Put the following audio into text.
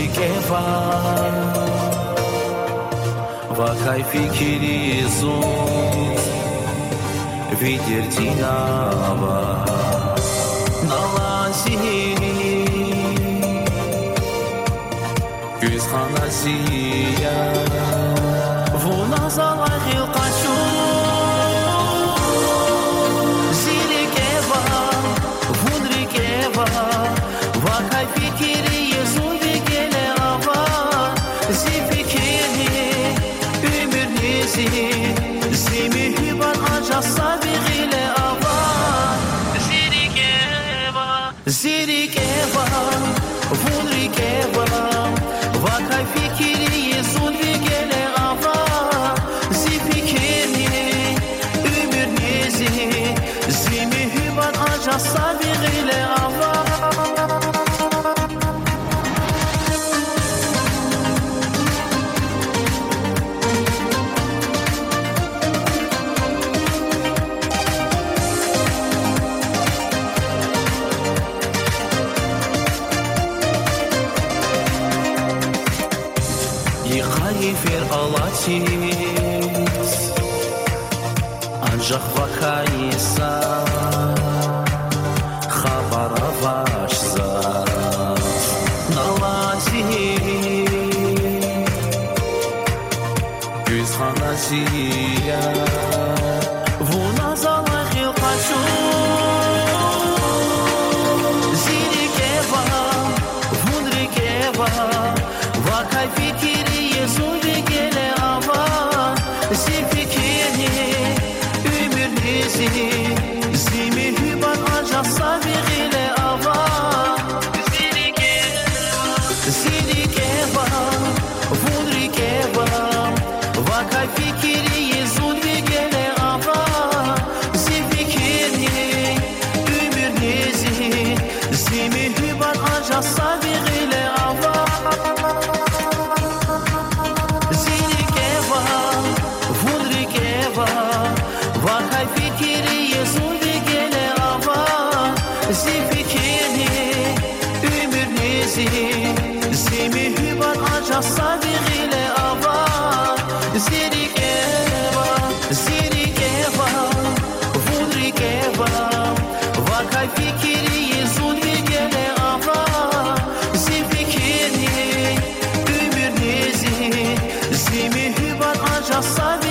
zirikeva Vakay fikri zon Vidir dinava Nalazi Güz hanaziya Vuna zalay hilqaşu Zirikeva Vunrikeva Vakay fikri yezun gele ava Zifikiri Ümür nizi Zimi hüban acasa bigile ava Zirikeva Vunrikeva Vakay fikri yezun gele ava Zifikiri Ümür nizi Zimi hüban acasa bigile ava Yıkayıver alaçiz Ancak vakaysa Xabara başsa Nalazi Güz hanaziya Vuna zalay hilqaşu Zirikeva Vunrikeva Vakay fikri yezun gele ava Zifikiri Ümür nizi Zimi hüban acasa bigile ava Zirikeva Vunrikeva Vakay fikri yezun gele ava Zifikiri Ümür nizi Zimi hüban acasa bigile ava Vakay fikri yezun gele ava Zifikiri Ümür nizi Zimi hüban acasa bigile ava Zirikeva Vunrikeva Vakay fikri yezun gele ava Zifikiri Ümür nizi Zimi hüban acasa